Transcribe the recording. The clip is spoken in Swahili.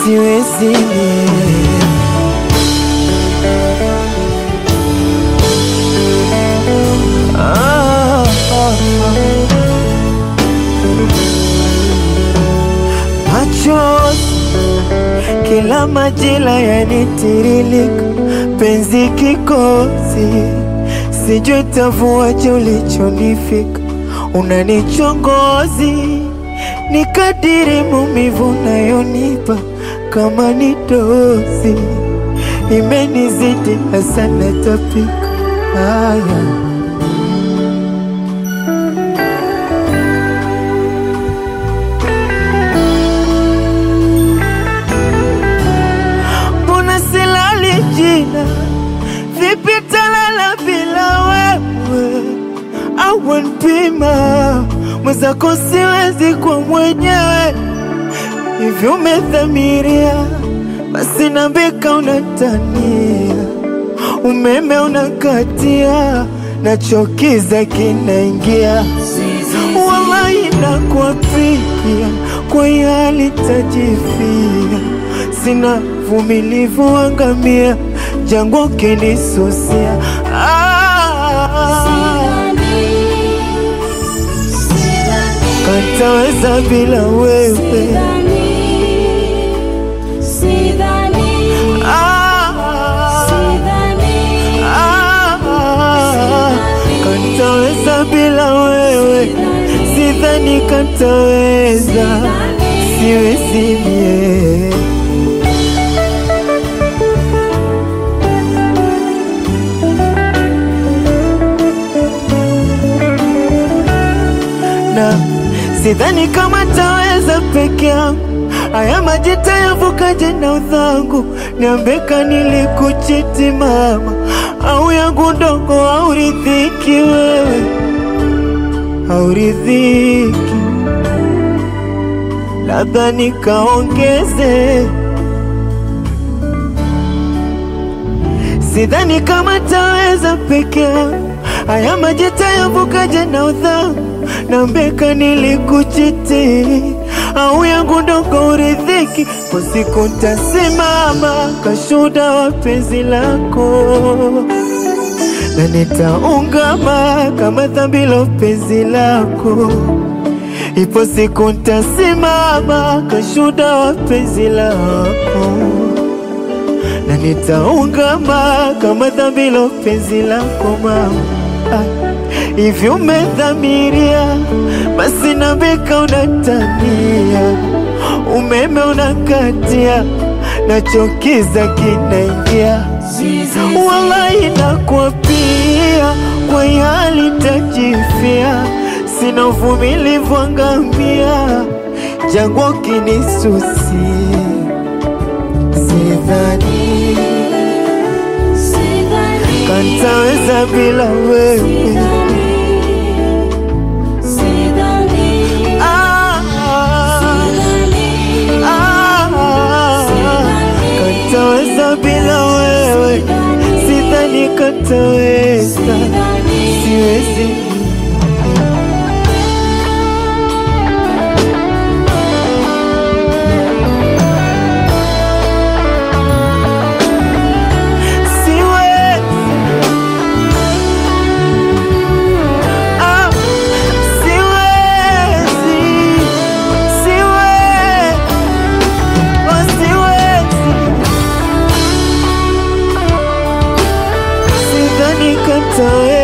siwezi machozi kila majira yanitiririka, penzi kikosi, sijui tavuaje ulichonifika, unanichongozi ni kadiri maumivu nayonipa, kama ni dozi imenizidi hasa natapika. Mbona silali jina, vipi talala bila wewe? Au nipima mwenzako siwezi kwa mwenyewe. Hivi umedhamiria, basi nambika unatania, umeme unakatia, nachokiza kinaingia. Wallahi nakuapia, kwa hali tajifia, sina vumilivu wangamia, jangwa kinisusia. Kantaweza bila wewe, kantaweza bila wewe, sidhani kantaweza, siwezi mie. Na sidhani kama taweza peke yangu, haya maji tayavukaje na udhangu? Niambeka nilikuchiti mama, au yangu ndogo hauridhiki wewe, hauridhiki, labda nikaongeze. Sidhani kama taweza peke yangu, haya maji tayavukaje na udhangu? Niambeka nilikuchiti, au yangu ndogo uridhiki, kwa siku ntasimama kashuda wa penzi lako, na nitaungama kama dhambi la penzi lako. Ipo siku ntasimama kashuda wa penzi lako, na nitaungama kama dhambi la penzi lako mama. Hivi umedhamiria, basi nambika unatania, umeme unakatia, nachokiza kinaingia. Wallahi nakuapia, kwa hali tajifia, sina uvumilivu wangamia, jangwa kinisusia. Sidhani kantaweza bila wewe, kantaweza bila wewe, sidhani kantaweza, siwezi. So